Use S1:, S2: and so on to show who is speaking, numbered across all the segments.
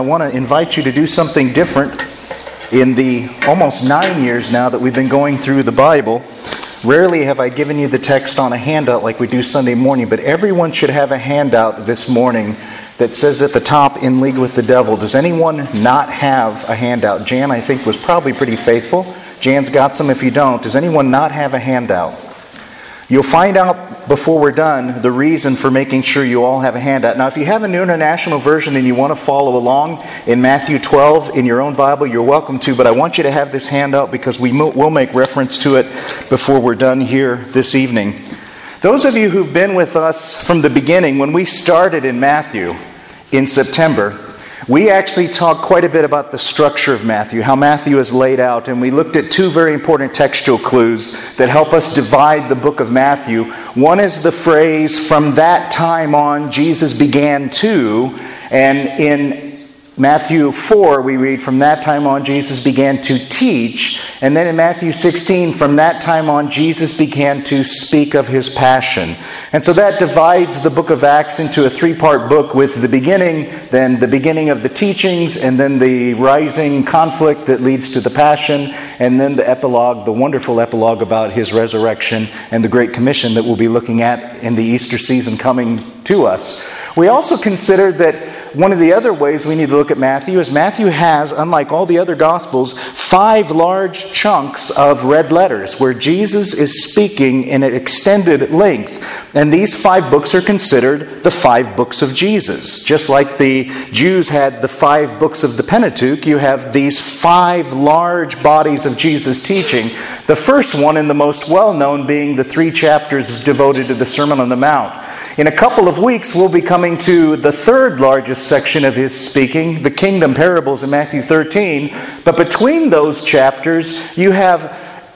S1: I want to invite you to do something different in the almost 9 years now that we've been going through the Bible. Rarely have I given you the text on a handout like we do Sunday morning, but everyone should have a handout this morning that says at the top, "In League with the Devil." Does anyone not have a handout? Jan, I think, was probably pretty faithful. Jan's got some if you don't. Does anyone not have a handout? You'll find out before we're done the reason for making sure you all have a handout. Now, if you have a New International Version and you want to follow along in Matthew 12 in your own Bible, you're welcome to, but I want you to have this handout because we will make reference to it before we're done here this evening. Those of you who've been with us from the beginning, when we started in Matthew in September, we actually talked quite a bit about the structure of Matthew, how Matthew is laid out, and we looked at two very important textual clues that help us divide the book of Matthew. One is the phrase, "From that time on, Jesus began to," and in Matthew 4, we read, "From that time on, Jesus began to teach." And then in Matthew 16, "From that time on, Jesus began to speak of His passion." And so that divides the book of Acts into a three-part book with the beginning, then the beginning of the teachings, and then the rising conflict that leads to the passion, and then the epilogue, the wonderful epilogue about His resurrection and the Great Commission that we'll be looking at in the Easter season coming to us. We also considered that one of the other ways we need to look at Matthew is Matthew has, unlike all the other Gospels, 5 large chunks of red letters where Jesus is speaking in an extended length. And these 5 books are considered the 5 books of Jesus. Just like the Jews had the 5 books of the Pentateuch, you have these 5 large bodies of Jesus' teaching. The first one, and the most well-known, being the 3 chapters devoted to the Sermon on the Mount. In a couple of weeks, we'll be coming to the 3rd largest section of His speaking, the kingdom parables in Matthew 13. But between those chapters, you have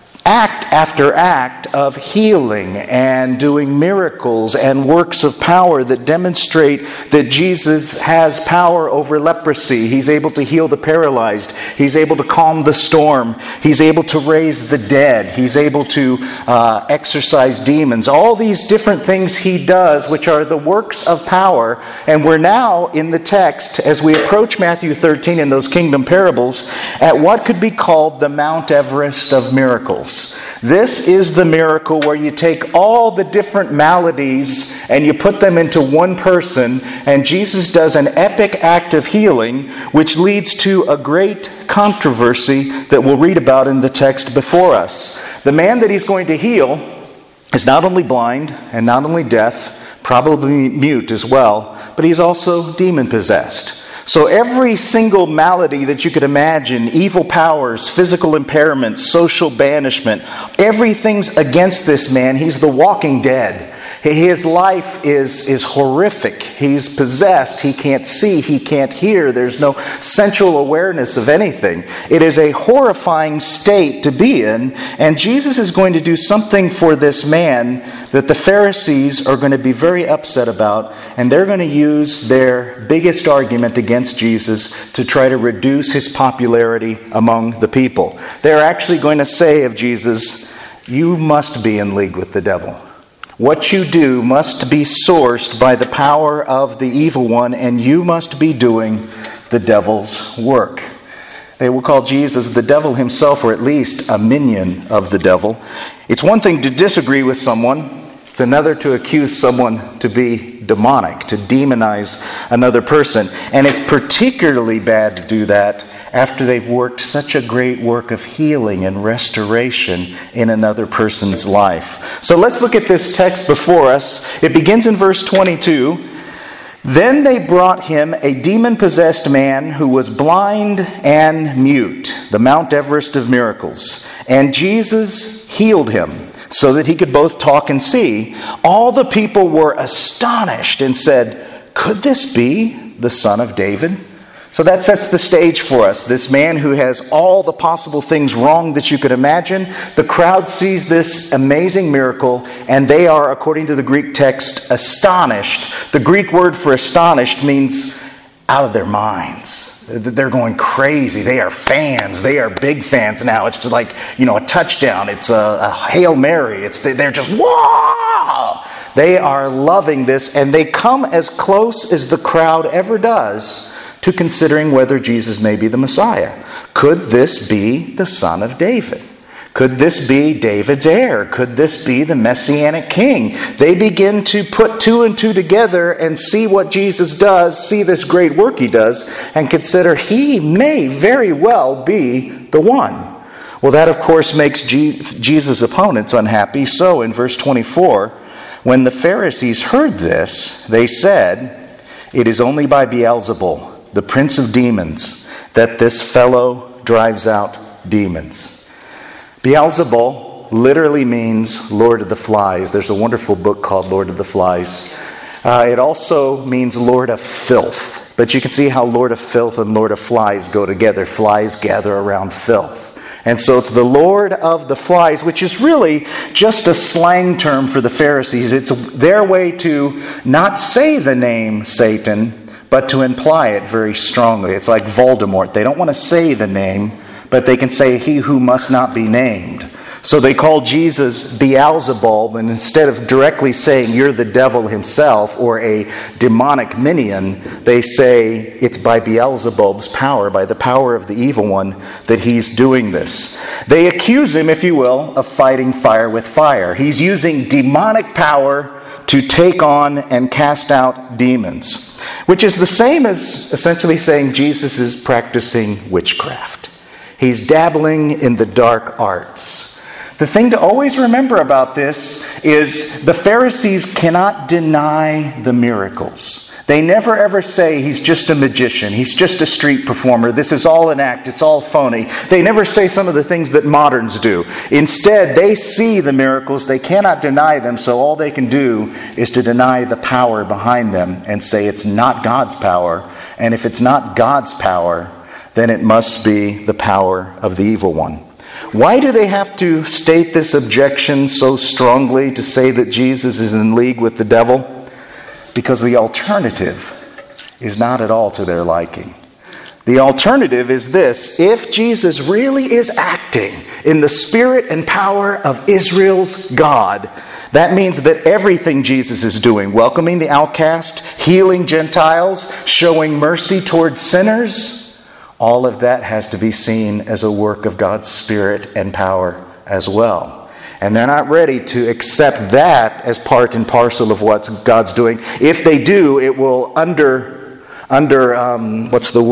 S1: act after act of healing and doing miracles and works of power that demonstrate that Jesus has power over leprosy. He's able to heal the paralyzed. He's able to calm the storm. He's able to raise the dead. He's able to exorcise demons. All these different things He does, which are the works of power. And we're now in the text, as we approach Matthew 13 in those kingdom parables, at what could be called the Mount Everest of miracles. This is the miracle where you take all the different maladies and you put them into one person, and Jesus does an epic act of healing, which leads to a great controversy that we'll read about in the text before us. The man that He's going to heal is not only blind and not only deaf, probably mute as well, but he's also demon-possessed. So every single malady that you could imagine, evil powers, physical impairments, social banishment, everything's against this man. He's the walking dead. His life is horrific. He's possessed. He can't see. He can't hear. There's no sensual awareness of anything. It is a horrifying state to be in. And Jesus is going to do something for this man that the Pharisees are going to be very upset about. And they're going to use their biggest argument against Jesus to try to reduce His popularity among the people. They're actually going to say of Jesus, "You must be in league with the devil. What you do must be sourced by the power of the evil one, and you must be doing the devil's work." They will call Jesus the devil himself, or at least a minion of the devil. It's one thing to disagree with someone. It's another to accuse someone to be demonic, to demonize another person. And it's particularly bad to do that after they've worked such a great work of healing and restoration in another person's life. So let's look at this text before us. It begins in verse 22. "Then they brought Him a demon-possessed man who was blind and mute," the Mount Everest of miracles. "And Jesus healed him, so that he could both talk and see. All the people were astonished and said, 'Could this be the Son of David?'" So that sets the stage for us. This man who has all the possible things wrong that you could imagine. The crowd sees this amazing miracle, and they are, according to the Greek text, astonished. The Greek word for astonished means out of their minds. They're going crazy. They are fans. They are big fans now. It's just like, a touchdown. It's a Hail Mary. They're just, wow! They are loving this, and they come as close as the crowd ever does to considering whether Jesus may be the Messiah. Could this be the son of David? Could this be David's heir? Could this be the Messianic king? They begin to put two and two together and see what Jesus does, see this great work he does, and consider he may very well be the one. Well, that of course makes Jesus' opponents unhappy. So in verse 24, when the Pharisees heard this, they said, "It is only by Beelzebul, the prince of demons, that this fellow drives out demons." Beelzebul literally means Lord of the Flies. There's a wonderful book called Lord of the Flies. It also means Lord of Filth. But you can see how Lord of Filth and Lord of Flies go together. Flies gather around filth. And so it's the Lord of the Flies, which is really just a slang term for the Pharisees. It's their way to not say the name Satan, but to imply it very strongly. It's like Voldemort. They don't want to say the name, but they can say he who must not be named. So they call Jesus Beelzebul, and instead of directly saying you're the devil himself or a demonic minion, they say it's by Beelzebub's power, by the power of the evil one, that he's doing this. They accuse him, if you will, of fighting fire with fire. He's using demonic power to take on and cast out demons, which is the same as essentially saying Jesus is practicing witchcraft. He's dabbling in the dark arts. The thing to always remember about this is the Pharisees cannot deny the miracles. They never ever say he's just a magician, he's just a street performer, this is all an act, it's all phony. They never say some of the things that moderns do. Instead, they see the miracles, they cannot deny them, so all they can do is to deny the power behind them and say it's not God's power. And if it's not God's power, then it must be the power of the evil one. Why do they have to state this objection so strongly to say that Jesus is in league with the devil? Because the alternative is not at all to their liking. The alternative is this: if Jesus really is acting in the spirit and power of Israel's God, that means that everything Jesus is doing, welcoming the outcast, healing Gentiles, showing mercy towards sinners, all of that has to be seen as a work of God's Spirit and power as well. And they're not ready to accept that as part and parcel of what God's doing. If they do, it will undermine.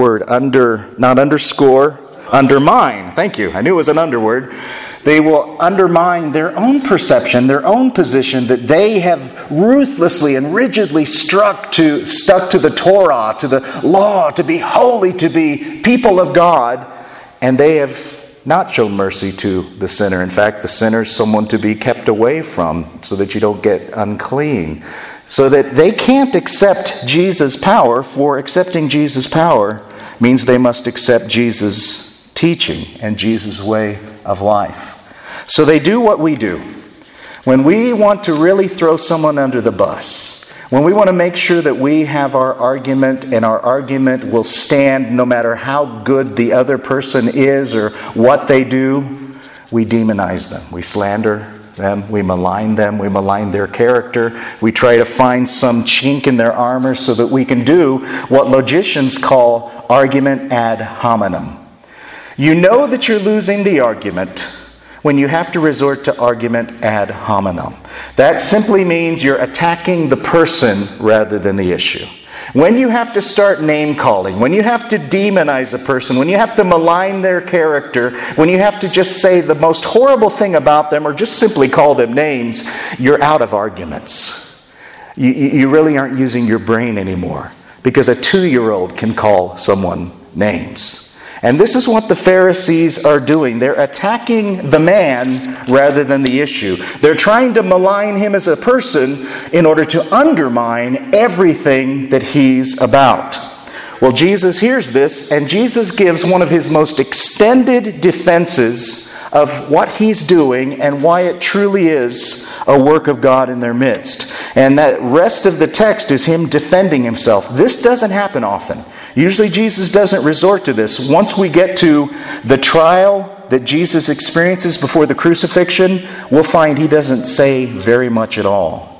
S1: Thank you. I knew it was an underword. They will undermine their own perception, their own position that they have ruthlessly and rigidly stuck to the Torah, to the law, to be holy, to be people of God, and they have not shown mercy to the sinner. In fact, the sinner is someone to be kept away from so that you don't get unclean. So that they can't accept Jesus' power, for accepting Jesus' power means they must accept Jesus' teaching and Jesus' way of life. So they do what we do. When we want to really throw someone under the bus, when we want to make sure that we have our argument and our argument will stand no matter how good the other person is or what they do, we demonize them. We slander them. We malign them. We malign their character. We try to find some chink in their armor so that we can do what logicians call argument ad hominem. You know that you're losing the argument when you have to resort to argument ad hominem. That simply means you're attacking the person rather than the issue. When you have to start name-calling, when you have to demonize a person, when you have to malign their character, when you have to just say the most horrible thing about them or just simply call them names, you're out of arguments. You really aren't using your brain anymore, because a 2-year-old can call someone names. And this is what the Pharisees are doing. They're attacking the man rather than the issue. They're trying to malign him as a person in order to undermine everything that he's about. Well, Jesus hears this, and Jesus gives one of his most extended defenses of what he's doing and why it truly is a work of God in their midst. And that rest of the text is him defending himself. This doesn't happen often. Usually Jesus doesn't resort to this. Once we get to the trial that Jesus experiences before the crucifixion, we'll find he doesn't say very much at all.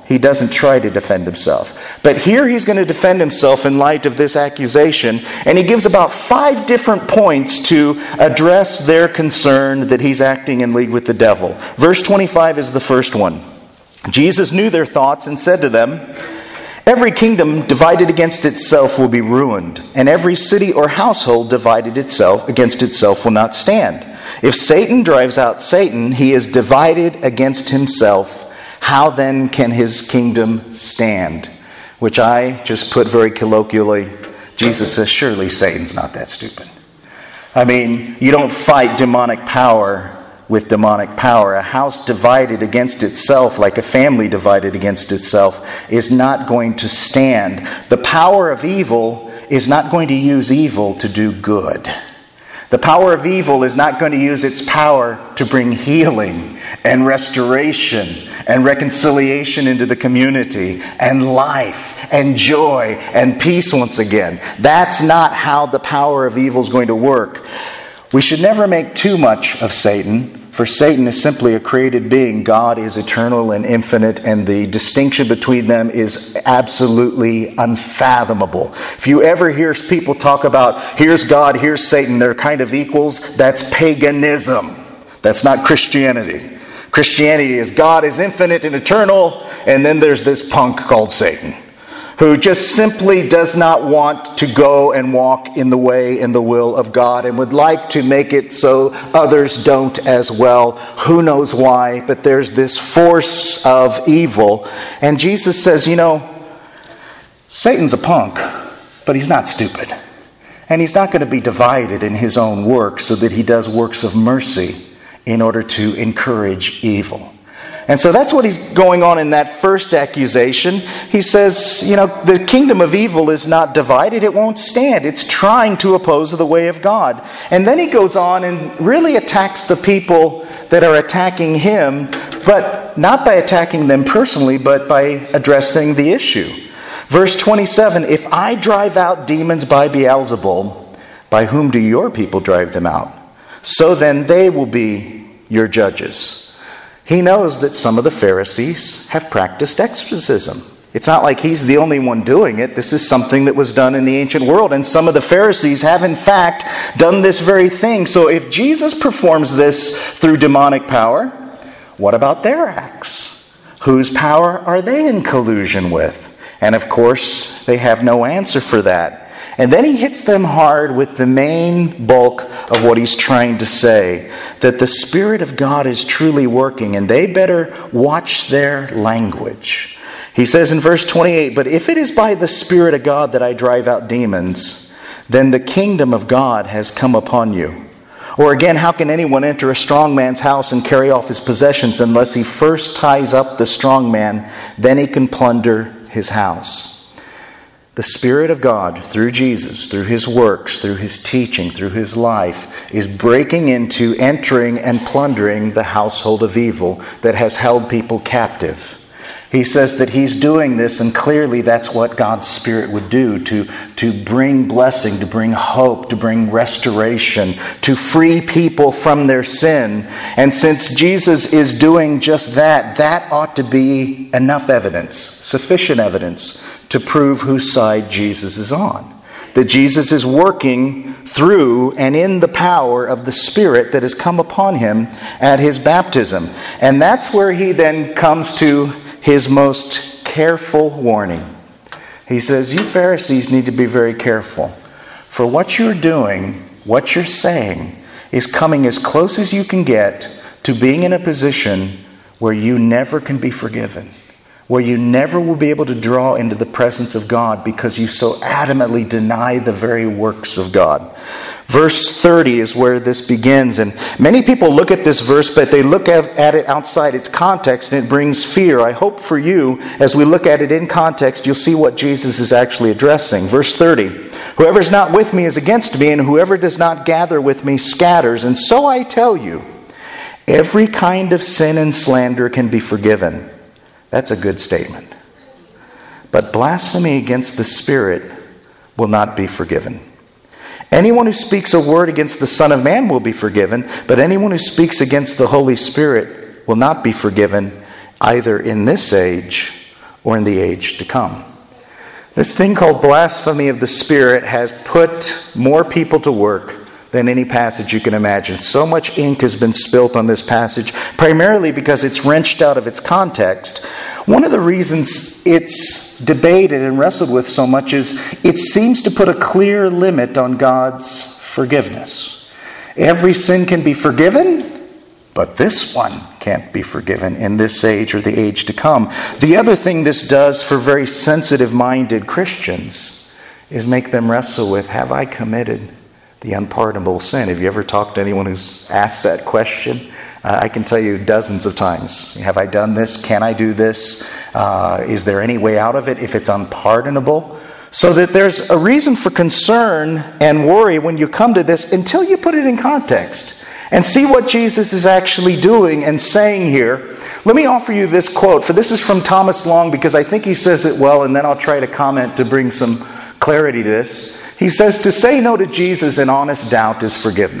S1: he doesn't try to defend himself. But here he's going to defend himself in light of this accusation, and he gives about 5 different points to address their concern that he's acting in league with the devil. Verse 25 is the first one. Jesus knew their thoughts and said to them, "Every kingdom divided against itself will be ruined, and every city or household divided against itself will not stand. If Satan drives out Satan, he is divided against himself. How then can his kingdom stand?" Which I just put very colloquially, Jesus says, surely Satan's not that stupid. I mean, you don't fight demonic power with demonic power. A house divided against itself, like a family divided against itself, is not going to stand. The power of evil is not going to use evil to do good. The power of evil is not going to use its power to bring healing and restoration and reconciliation into the community and life and joy and peace once again. That's not how the power of evil is going to work. We should never make too much of Satan, for Satan is simply a created being. God is eternal and infinite, and the distinction between them is absolutely unfathomable. If you ever hear people talk about, here's God, here's Satan, they're kind of equals, that's paganism. That's not Christianity. Christianity is God is infinite and eternal, and then there's this punk called Satan, who just simply does not want to go and walk in the way and the will of God and would like to make it so others don't as well. Who knows why, but there's this force of evil. And Jesus says, Satan's a punk, but he's not stupid. And he's not going to be divided in his own works so that he does works of mercy in order to encourage evil. And so that's what he's going on in that first accusation. He says, the kingdom of evil is not divided. It won't stand. It's trying to oppose the way of God. And then he goes on and really attacks the people that are attacking him, but not by attacking them personally, but by addressing the issue. Verse 27, "If I drive out demons by Beelzebul, by whom do your people drive them out? So then they will be your judges." He knows that some of the Pharisees have practiced exorcism. It's not like he's the only one doing it. This is something that was done in the ancient world. And some of the Pharisees have in fact done this very thing. So if Jesus performs this through demonic power, what about their acts? Whose power are they in collusion with? And of course, they have no answer for that. And then he hits them hard with the main bulk of what he's trying to say, that the Spirit of God is truly working, and they better watch their language. He says in verse 28, "But if it is by the Spirit of God that I drive out demons, then the kingdom of God has come upon you." Or again, how can anyone enter a strong man's house and carry off his possessions unless he first ties up the strong man? Then he can plunder his house. The Spirit of God, through Jesus, through His works, through His teaching, through His life, is breaking into, entering, and plundering the household of evil that has held people captive. He says that He's doing this, and clearly that's what God's Spirit would do, to bring blessing, to bring hope, to bring restoration, to free people from their sin. And since Jesus is doing just that, that ought to be enough evidence, sufficient evidence, to prove whose side Jesus is on. That Jesus is working through and in the power of the Spirit that has come upon Him at His baptism. And that's where He then comes to His most careful warning. He says, you Pharisees need to be very careful. For what you're doing, what you're saying, is coming as close as you can get to being in a position where you never can be forgiven. Where you never will be able to draw into the presence of God because you so adamantly deny the very works of God. Verse 30 is where this begins, and many people look at this verse, but they look at it outside its context, and it brings fear. I hope for you, as we look at it in context, you'll see what Jesus is actually addressing. Verse 30, "Whoever is not with me is against me, and whoever does not gather with me scatters. And so I tell you, every kind of sin and slander can be forgiven." That's a good statement. "But blasphemy against the Spirit will not be forgiven. Anyone who speaks a word against the Son of Man will be forgiven, but anyone who speaks against the Holy Spirit will not be forgiven, either in this age or in the age to come. This thing called blasphemy of the Spirit has put more people to work than any passage you can imagine. So much ink has been spilt on this passage, primarily because it's wrenched out of its context. One of the reasons it's debated and wrestled with so much is it seems to put a clear limit on God's forgiveness. Every sin can be forgiven, but this one can't be forgiven in this age or the age to come. The other thing this does for very sensitive-minded Christians is make them wrestle with, have I committed the unpardonable sin? Have you ever talked to anyone who's asked that question? I can tell you dozens of times. Have I done this? Can I do this? Is there any way out of it if it's unpardonable? So that there's a reason for concern and worry when you come to this until you put it in context and see what Jesus is actually doing and saying here. Let me offer you this quote, for this is from Thomas Long, because I think he says it well, and then I'll try to comment to bring some clarity to this. He says, to say no to Jesus in honest doubt is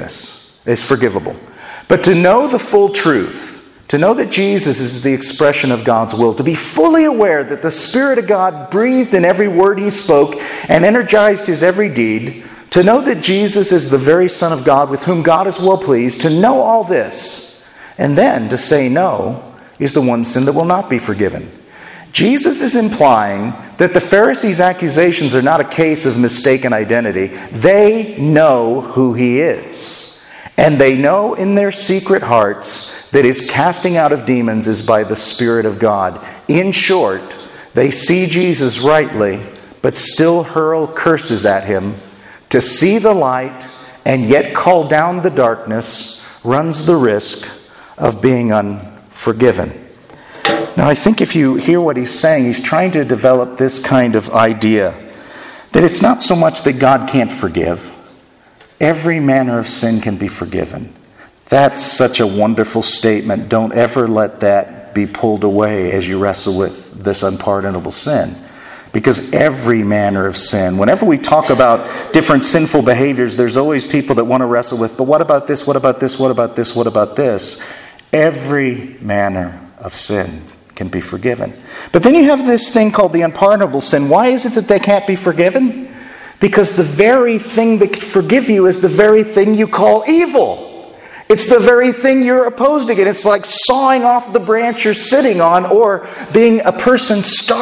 S1: forgivable. But to know the full truth, to know that Jesus is the expression of God's will, to be fully aware that the Spirit of God breathed in every word he spoke and energized his every deed, to know that Jesus is the very Son of God with whom God is well pleased, to know all this, and then to say no, is the one sin that will not be forgiven. Jesus is implying that the Pharisees' accusations are not a case of mistaken identity. They know who he is. And they know in their secret hearts that his casting out of demons is by the Spirit of God. In short, they see Jesus rightly, but still hurl curses at him. To see the light and yet call down the darkness runs the risk of being unforgiven. Now, I think if you hear what he's saying, he's trying to develop this kind of idea that it's not so much that God can't forgive. Every manner of sin can be forgiven. That's such a wonderful statement. Don't ever let that be pulled away as you wrestle with this unpardonable sin. Because every manner of sin, whenever we talk about different sinful behaviors, there's always people that want to wrestle with, but what about this, what about this, what about this, what about this? Every manner of sin can be forgiven. But then you have this thing called the unpardonable sin. Why is it that they can't be forgiven? Because the very thing that can forgive you is the very thing you call evil. It's the very thing you're opposed to. It's like sawing off the branch you're sitting on, or being a person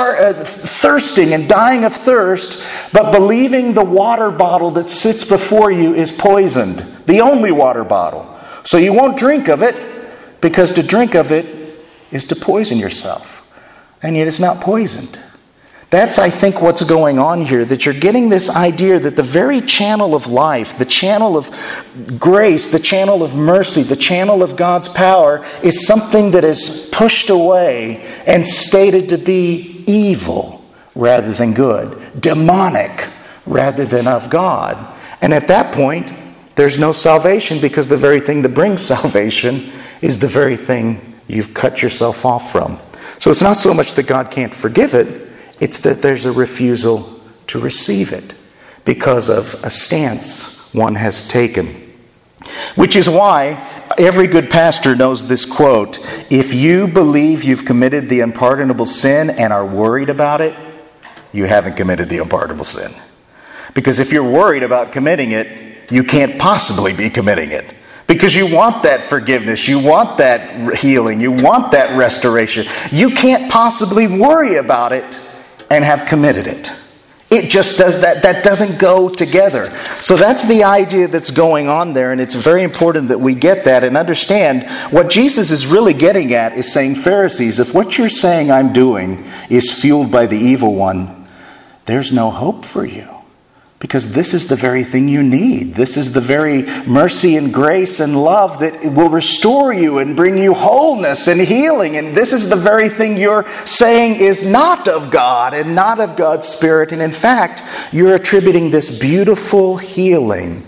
S1: thirsting and dying of thirst, but believing the water bottle that sits before you is poisoned. The only water bottle. So you won't drink of it, because to drink of it is to poison yourself. And yet it's not poisoned. That's, I think, what's going on here, that you're getting this idea that the very channel of life, the channel of grace, the channel of mercy, the channel of God's power is something that is pushed away and stated to be evil rather than good, demonic rather than of God. And at that point, there's no salvation, because the very thing that brings salvation is the very thing you've cut yourself off from. So it's not so much that God can't forgive it, it's that there's a refusal to receive it because of a stance one has taken. Which is why every good pastor knows this quote: if you believe you've committed the unpardonable sin and are worried about it, you haven't committed the unpardonable sin. Because if you're worried about committing it, you can't possibly be committing it. Because you want that forgiveness, you want that healing, you want that restoration. You can't possibly worry about it and have committed it. It just does that. That doesn't go together. So that's the idea that's going on there, and it's very important that we get that and understand what Jesus is really getting at is saying, Pharisees, if what you're saying I'm doing is fueled by the evil one, there's no hope for you. Because this is the very thing you need. This is the very mercy and grace and love that will restore you and bring you wholeness and healing. And this is the very thing you're saying is not of God and not of God's Spirit. And in fact, you're attributing this beautiful healing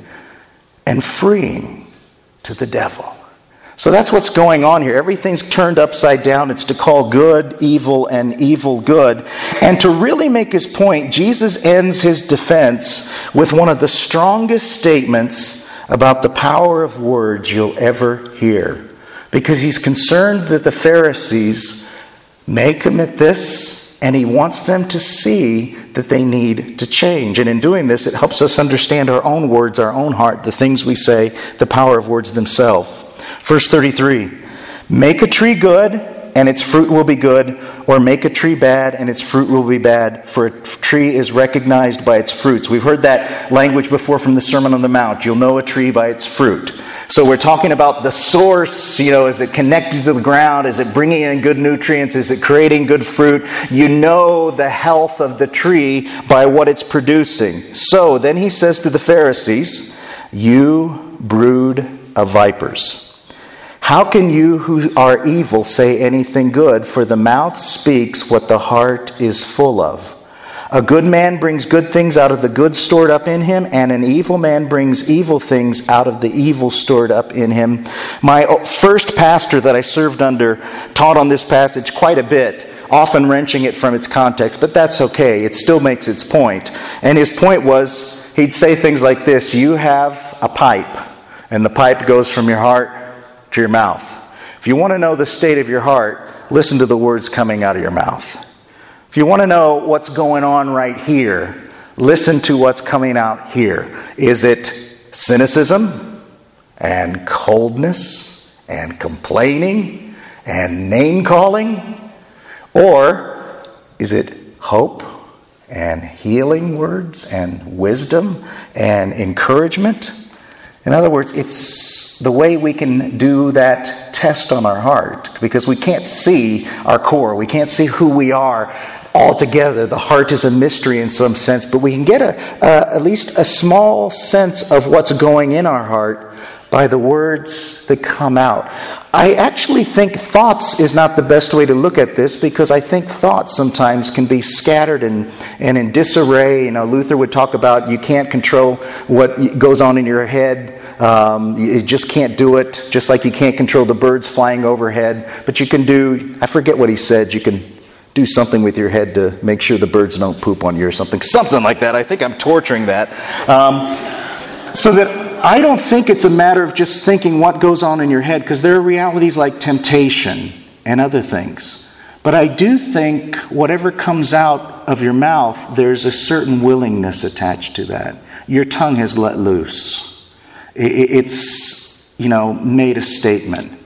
S1: and freeing to the devil. So that's what's going on here. Everything's turned upside down. It's to call good evil and evil good. And to really make his point, Jesus ends his defense with one of the strongest statements about the power of words you'll ever hear. Because he's concerned that the Pharisees may commit this and He wants them to see that they need to change. And in doing this, it helps us understand our own words, our own heart, the things we say, the power of words themselves. Verse 33, make a tree good, and its fruit will be good, or make a tree bad, and its fruit will be bad, for a tree is recognized by its fruits. We've heard that language before from the Sermon on the Mount. You'll know a tree by its fruit. So we're talking about the source, is it connected to the ground? Is it bringing in good nutrients? Is it creating good fruit? You know the health of the tree by what it's producing. So then He says to the Pharisees, you brood of vipers. How can you who are evil say anything good? For the mouth speaks what the heart is full of. A good man brings good things out of the good stored up in him, and an evil man brings evil things out of the evil stored up in him. My first pastor that I served under taught on this passage quite a bit, often wrenching it from its context, but that's okay. It still makes its point. And his point was, he'd say things like this: you have a pipe, and the pipe goes from your heart to your mouth. If you want to know the state of your heart, listen to the words coming out of your mouth. If you want to know what's going on right here, listen to what's coming out here. Is it cynicism and coldness and complaining and name-calling? Or is it hope and healing words and wisdom and encouragement? In other words, it's the way we can do that test on our heart, because we can't see our core. We can't see who we are altogether. The heart is a mystery in some sense, but we can get at least a small sense of what's going in our heart by the words that come out. I actually think thoughts is not the best way to look at this, because I think thoughts sometimes can be scattered and in disarray. Luther would talk about you can't control what goes on in your head. You just can't do it, just like you can't control the birds flying overhead. But you can do, I forget what he said, you can do something with your head to make sure the birds don't poop on you or something. Something like that. I think I'm torturing that. So that I don't think it's a matter of just thinking what goes on in your head, because there are realities like temptation and other things. But I do think whatever comes out of your mouth, there's a certain willingness attached to that. Your tongue has let loose. It's, made a statement.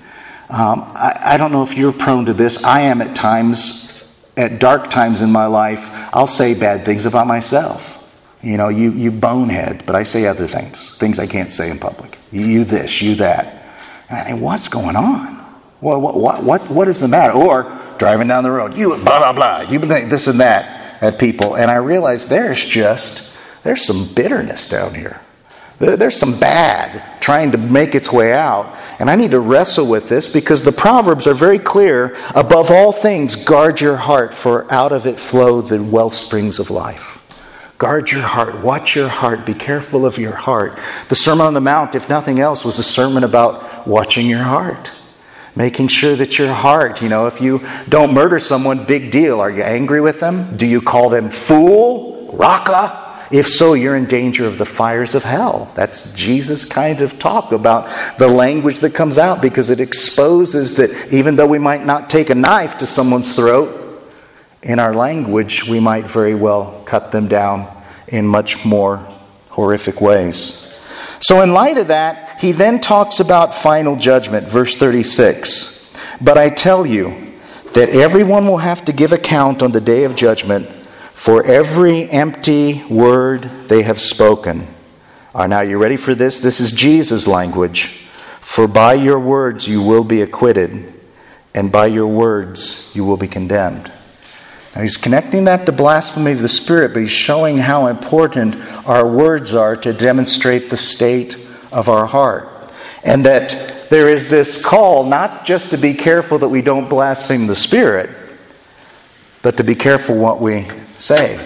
S1: I don't know if you're prone to this. I am at times. At dark times in my life, I'll say bad things about myself. You bonehead, but I say other things I can't say in public. You this, you that. And what's going on? Well, what is the matter? Or driving down the road, you blah, blah, blah. You think this and that at people. And I realize there's some bitterness down here. There's some bad trying to make its way out. And I need to wrestle with this, because the Proverbs are very clear. Above all things, guard your heart, for out of it flow the well springs of life. Guard your heart. Watch your heart. Be careful of your heart. The Sermon on the Mount, if nothing else, was a sermon about watching your heart. Making sure that your heart, if you don't murder someone, big deal. Are you angry with them? Do you call them fool? Raka? If so, you're in danger of the fires of hell. That's Jesus' kind of talk about the language that comes out, because it exposes that even though we might not take a knife to someone's throat, in our language we might very well cut them down in much more horrific ways. So in light of that, he then talks about final judgment, verse 36. But I tell you that everyone will have to give account on the day of judgment for every empty word they have spoken. Now, you ready for this? This is Jesus' language. For by your words you will be acquitted, and by your words you will be condemned. Now, he's connecting that to blasphemy of the Spirit, but he's showing how important our words are to demonstrate the state of our heart. And that there is this call not just to be careful that we don't blaspheme the Spirit, but to be careful what we say.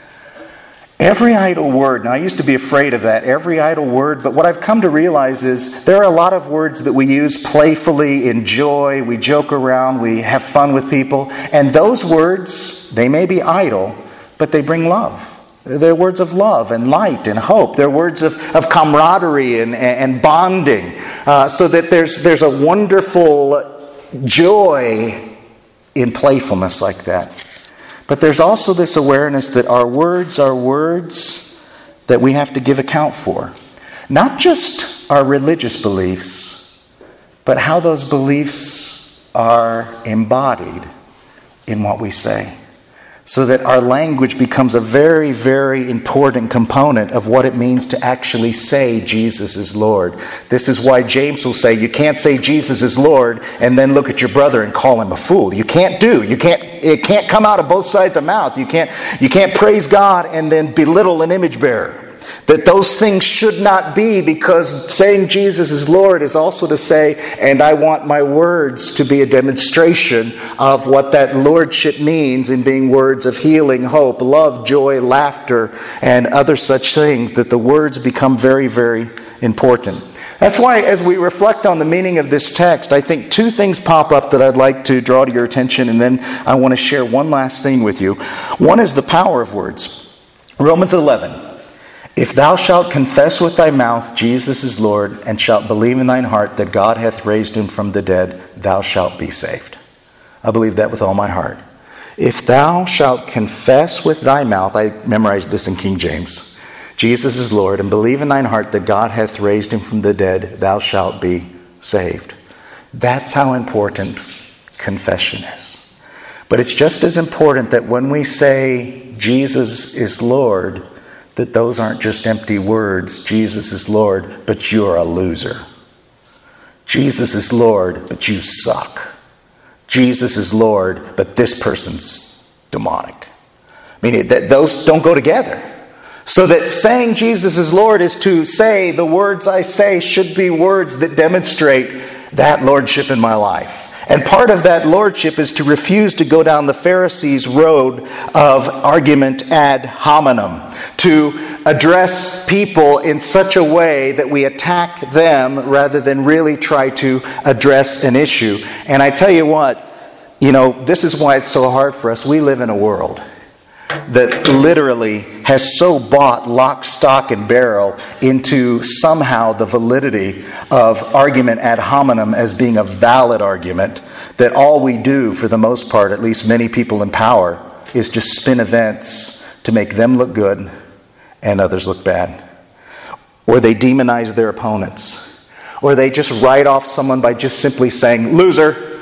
S1: Every idle word, now I used to be afraid of that, every idle word, but what I've come to realize is there are a lot of words that we use playfully, in joy, we joke around, we have fun with people, and those words, they may be idle, but they bring love. They're words of love and light and hope. They're words of camaraderie and bonding, so that there's a wonderful joy in playfulness like that. But there's also this awareness that our words are words that we have to give account for. Not just our religious beliefs, but how those beliefs are embodied in what we say. So that our language becomes a very, very important component of what it means to actually say Jesus is Lord. This is why James will say you can't say Jesus is Lord and then look at your brother and call him a fool. It can't come out of both sides of the mouth. You can't praise God and then belittle an image bearer. That those things should not be, because saying Jesus is Lord is also to say, and I want my words to be a demonstration of what that lordship means in being words of healing, hope, love, joy, laughter, and other such things, that the words become very, very important. That's why as we reflect on the meaning of this text, I think two things pop up that I'd like to draw to your attention, and then I want to share one last thing with you. One is the power of words. Romans 11. If thou shalt confess with thy mouth Jesus is Lord, and shalt believe in thine heart that God hath raised him from the dead, thou shalt be saved. I believe that with all my heart. If thou shalt confess with thy mouth, I memorized this in King James, Jesus is Lord, and believe in thine heart that God hath raised him from the dead, thou shalt be saved. That's how important confession is. But it's just as important that when we say Jesus is Lord, that those aren't just empty words. Jesus is Lord, but you're a loser. Jesus is Lord, but you suck. Jesus is Lord, but this person's demonic. I mean, those don't go together. So that saying Jesus is Lord is to say the words I say should be words that demonstrate that lordship in my life. And part of that lordship is to refuse to go down the Pharisees' road of argument ad hominem, to address people in such a way that we attack them rather than really try to address an issue. And I tell you what, this is why it's so hard for us. We live in a world that literally has so bought lock, stock, and barrel into somehow the validity of argument ad hominem as being a valid argument, that all we do, for the most part, at least many people in power, is just spin events to make them look good and others look bad. Or they demonize their opponents. Or they just write off someone by just simply saying, loser,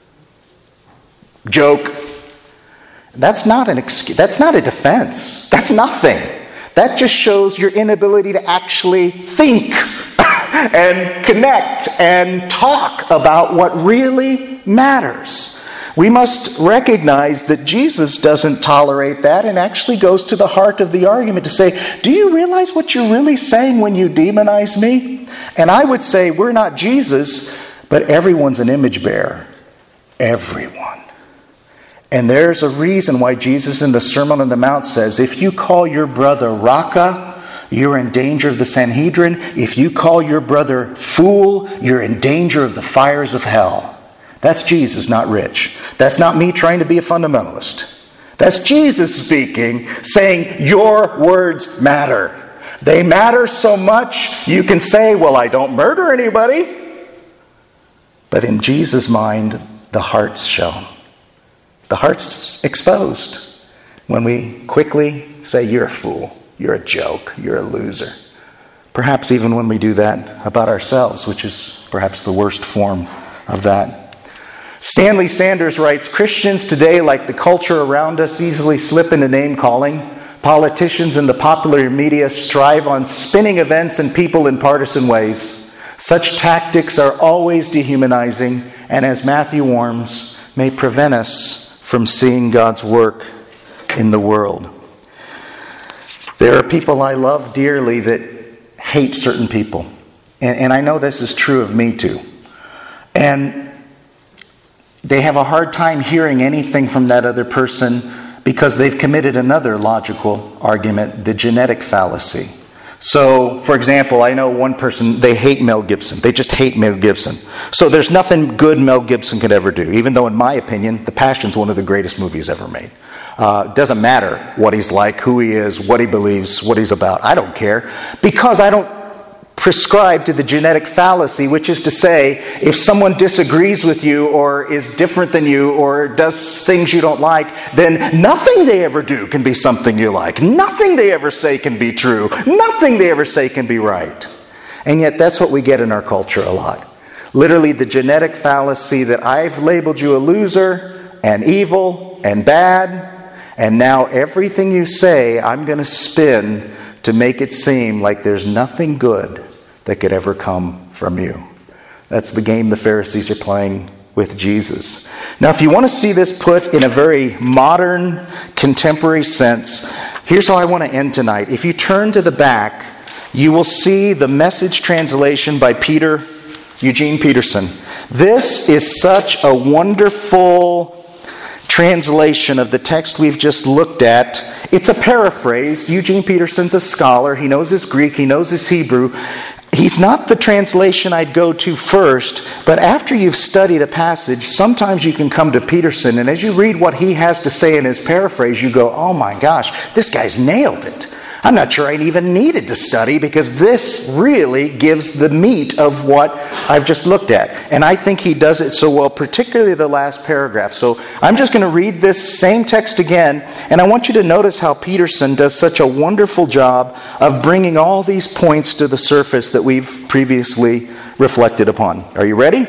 S1: joke. That's not an excuse. That's not a defense. That's nothing. That just shows your inability to actually think and connect and talk about what really matters. We must recognize that Jesus doesn't tolerate that and actually goes to the heart of the argument to say, do you realize what you're really saying when you demonize me? And I would say we're not Jesus, but everyone's an image bearer. Everyone. And there's a reason why Jesus in the Sermon on the Mount says, if you call your brother Raka, you're in danger of the Sanhedrin. If you call your brother fool, you're in danger of the fires of hell. That's Jesus, not Rich. That's not me trying to be a fundamentalist. That's Jesus speaking, saying your words matter. They matter so much you can say, well, I don't murder anybody. But in Jesus' mind, the heart's shown. The heart's exposed when we quickly say, you're a fool, you're a joke, you're a loser. Perhaps even when we do that about ourselves, which is perhaps the worst form of that. Stanley Sanders writes, Christians today, like the culture around us, easily slip into name-calling. Politicians and the popular media strive on spinning events and people in partisan ways. Such tactics are always dehumanizing, and as Matthew warns, may prevent us from seeing God's work in the world. There are people I love dearly that hate certain people. And I know this is true of me too. And they have a hard time hearing anything from that other person because they've committed another logical argument, the genetic fallacy. So, for example, I know one person, they hate Mel Gibson. They just hate Mel Gibson. So there's nothing good Mel Gibson could ever do, even though in my opinion, The Passion's one of the greatest movies ever made. Doesn't matter what he's like, who he is, what he believes, what he's about. I don't care. Because I don't prescribe to the genetic fallacy, which is to say, if someone disagrees with you or is different than you or does things you don't like, then nothing they ever do can be something you like. Nothing they ever say can be true. Nothing they ever say can be right. And yet that's what we get in our culture a lot. Literally the genetic fallacy that I've labeled you a loser and evil and bad, and now everything you say I'm going to spin to make it seem like there's nothing good that could ever come from you. That's the game the Pharisees are playing with Jesus. Now, if you want to see this put in a very modern, contemporary sense, here's how I want to end tonight. If you turn to the back, you will see the Message translation by Eugene Peterson. This is such a wonderful translation of the text we've just looked at. It's a paraphrase. Eugene Peterson's a scholar. He knows his Greek. He knows his Hebrew. He's not the translation I'd go to first, but after you've studied a passage, sometimes you can come to Peterson, and as you read what he has to say in his paraphrase, you go, oh my gosh, this guy's nailed it. I'm not sure I even needed to study because this really gives the meat of what I've just looked at. And I think he does it so well, particularly the last paragraph. So I'm just going to read this same text again, and I want you to notice how Peterson does such a wonderful job of bringing all these points to the surface that we've previously reflected upon. Are you ready?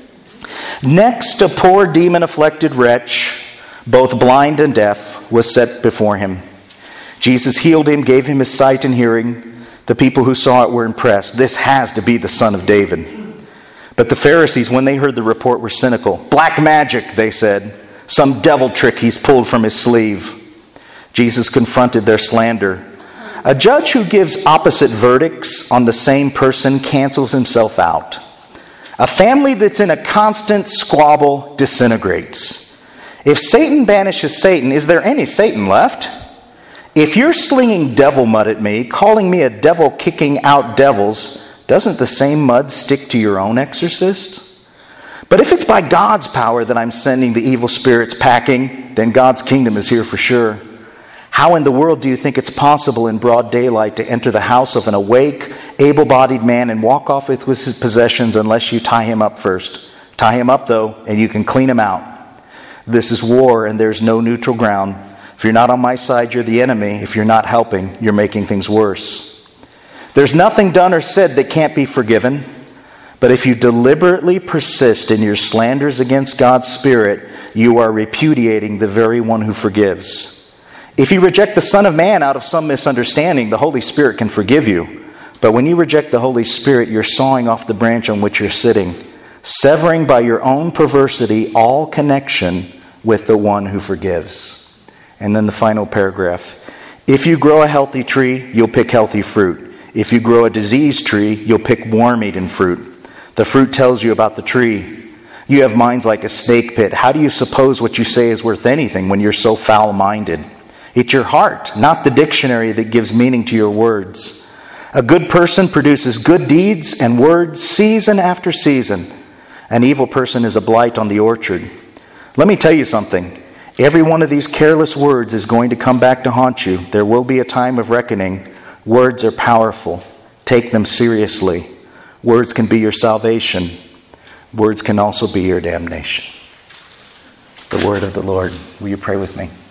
S1: Next, a poor demon-afflicted wretch, both blind and deaf, was set before him. Jesus healed him, gave him his sight and hearing. The people who saw it were impressed. This has to be the Son of David. But the Pharisees, when they heard the report, were cynical. Black magic, they said. Some devil trick he's pulled from his sleeve. Jesus confronted their slander. A judge who gives opposite verdicts on the same person cancels himself out. A family that's in a constant squabble disintegrates. If Satan banishes Satan, is there any Satan left? If you're slinging devil mud at me, calling me a devil kicking out devils, doesn't the same mud stick to your own exorcist? But if it's by God's power that I'm sending the evil spirits packing, then God's kingdom is here for sure. How in the world do you think it's possible in broad daylight to enter the house of an awake, able-bodied man and walk off with his possessions unless you tie him up first? Tie him up, though, and you can clean him out. This is war, and there's no neutral ground. If you're not on my side, you're the enemy. If you're not helping, you're making things worse. There's nothing done or said that can't be forgiven. But if you deliberately persist in your slanders against God's Spirit, you are repudiating the very one who forgives. If you reject the Son of Man out of some misunderstanding, the Holy Spirit can forgive you. But when you reject the Holy Spirit, you're sawing off the branch on which you're sitting, severing by your own perversity all connection with the one who forgives. And then the final paragraph. If you grow a healthy tree, you'll pick healthy fruit. If you grow a diseased tree, you'll pick worm-eaten fruit. The fruit tells you about the tree. You have minds like a snake pit. How do you suppose what you say is worth anything when you're so foul-minded? It's your heart, not the dictionary, that gives meaning to your words. A good person produces good deeds and words season after season. An evil person is a blight on the orchard. Let me tell you something. Every one of these careless words is going to come back to haunt you. There will be a time of reckoning. Words are powerful. Take them seriously. Words can be your salvation. Words can also be your damnation. The word of the Lord. Will you pray with me?